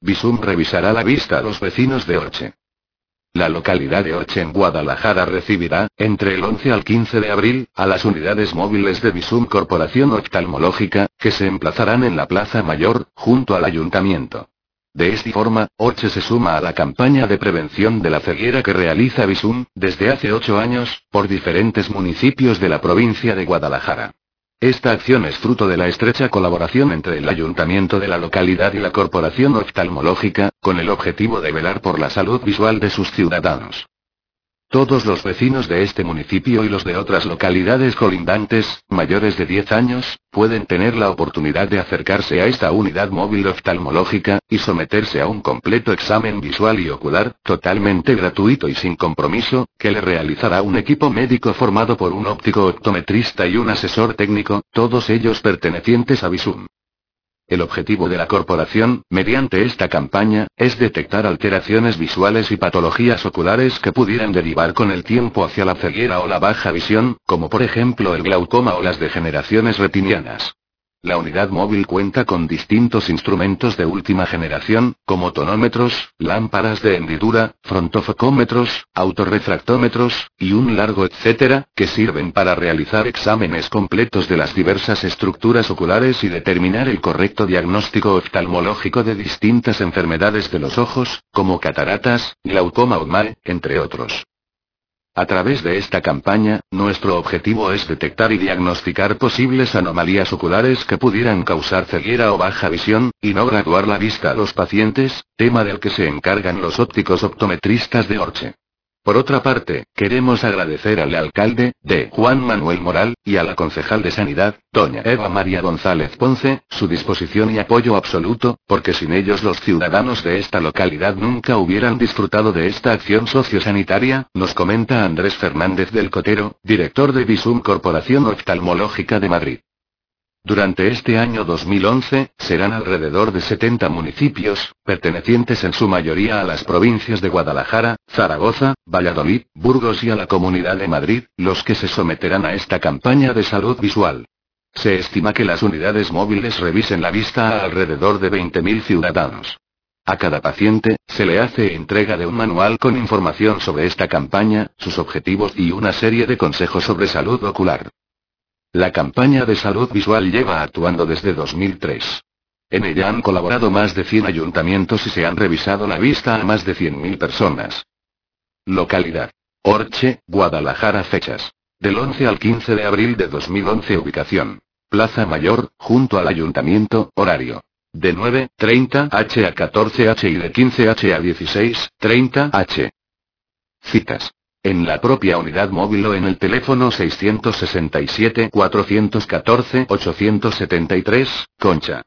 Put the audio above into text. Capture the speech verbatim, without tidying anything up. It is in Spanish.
Visum revisará la vista a los vecinos de Orche. La localidad de Orche en Guadalajara recibirá, entre el once al quince de abril, a las unidades móviles de Visum Corporación Oftalmológica, que se emplazarán en la Plaza Mayor, junto al ayuntamiento. De esta forma, Orche se suma a la campaña de prevención de la ceguera que realiza Visum, desde hace ocho años, por diferentes municipios de la provincia de Guadalajara. Esta acción es fruto de la estrecha colaboración entre el ayuntamiento de la localidad y la Corporación Oftalmológica, con el objetivo de velar por la salud visual de sus ciudadanos. Todos los vecinos de este municipio y los de otras localidades colindantes, mayores de diez años, pueden tener la oportunidad de acercarse a esta unidad móvil oftalmológica, y someterse a un completo examen visual y ocular, totalmente gratuito y sin compromiso, que le realizará un equipo médico formado por un óptico optometrista y un asesor técnico, todos ellos pertenecientes a Visum. El objetivo de la corporación, mediante esta campaña, es detectar alteraciones visuales y patologías oculares que pudieran derivar con el tiempo hacia la ceguera o la baja visión, como por ejemplo el glaucoma o las degeneraciones retinianas. La unidad móvil cuenta con distintos instrumentos de última generación, como tonómetros, lámparas de hendidura, frontofocómetros, autorrefractómetros, y un largo etcétera, que sirven para realizar exámenes completos de las diversas estructuras oculares y determinar el correcto diagnóstico oftalmológico de distintas enfermedades de los ojos, como cataratas, glaucoma o M A E, entre otros. A través de esta campaña, nuestro objetivo es detectar y diagnosticar posibles anomalías oculares que pudieran causar ceguera o baja visión, y no graduar la vista a los pacientes, tema del que se encargan los ópticos optometristas de Orche. Por otra parte, queremos agradecer al alcalde, D. Juan Manuel Moral, y a la concejal de Sanidad, doña Eva María González Ponce, su disposición y apoyo absoluto, porque sin ellos los ciudadanos de esta localidad nunca hubieran disfrutado de esta acción sociosanitaria, nos comenta Andrés Fernández del Cotero, director de Visum Corporación Oftalmológica de Madrid. Durante este año dos mil once, serán alrededor de setenta municipios, pertenecientes en su mayoría a las provincias de Guadalajara, Zaragoza, Valladolid, Burgos y a la Comunidad de Madrid, los que se someterán a esta campaña de salud visual. Se estima que las unidades móviles revisen la vista a alrededor de veinte mil ciudadanos. A cada paciente, se le hace entrega de un manual con información sobre esta campaña, sus objetivos y una serie de consejos sobre salud ocular. La campaña de salud visual lleva actuando desde dos mil tres. En ella han colaborado más de cien ayuntamientos y se han revisado la vista a más de cien mil personas. Localidad: Orche, Guadalajara. Fechas: del once al quince de abril de dos mil once. Ubicación: Plaza Mayor, junto al ayuntamiento. Horario: de nueve treinta horas a catorce horas y de quince horas a dieciséis treinta horas. Citas: en la propia unidad móvil o en el teléfono seiscientos sesenta y siete cuatrocientos catorce ochocientos setenta y tres, Concha.